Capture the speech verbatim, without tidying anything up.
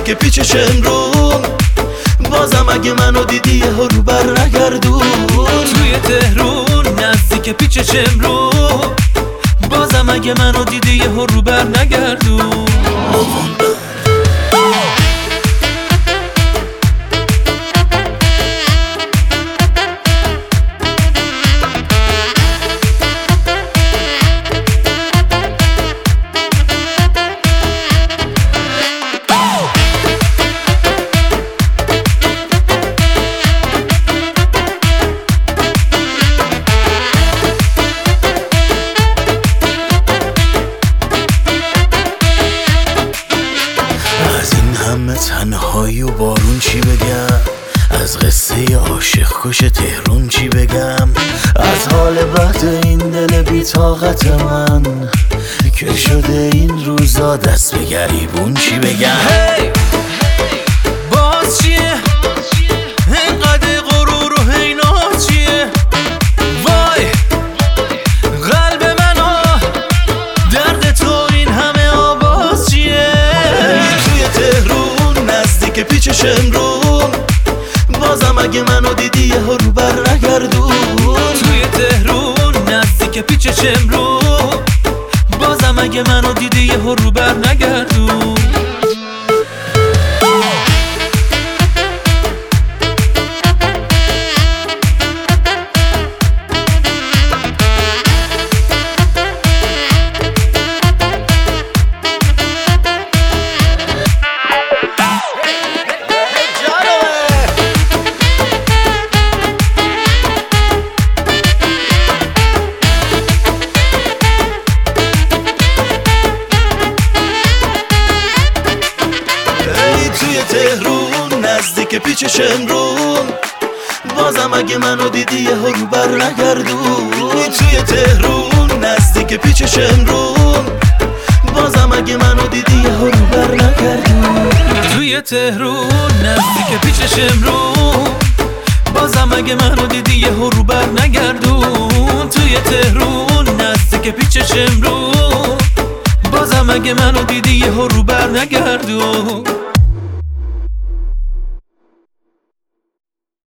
نزدیک پیچش امرون، بازم اگه منو دیدی یه رو بر نگردون. توی تهرون نزدیک پیچش امرون، بازم اگه منو دیدی یه رو بر نگردون. تنهایی و بارون چی بگم، از قصه عاشق کش تهرون چی بگم، از حال بد این دل بی طاقت من که شده این روزا دست به گریبون چی بگم. hey! باز چیه اینقدر غرور و حینات چیه؟ وای قلب منو درد تو این همه آواز چیه؟ توی تهرون نزدیک پیچش امرون، بازم اگه منو دیدی یه رو بر نگردون. توی تهرون نزدیک پیچش امرون، بازم اگه منو دیدی یه رو بر نگردون. تهرون نزدیک پیچش امرون، بازم اگه منو دیدی یه رو بر نگردون. توی تهرون نزدیک پیچش امرون، بازم اگه منو دیدی یه رو بر نگردون. توی تهرون نزدیک پیچش امرون، بازم اگه منو دیدی یه رو بر نگردون. توی تهرون نزدیک پیچش امرون، بازم اگه منو دیدی یه رو بر نگردون.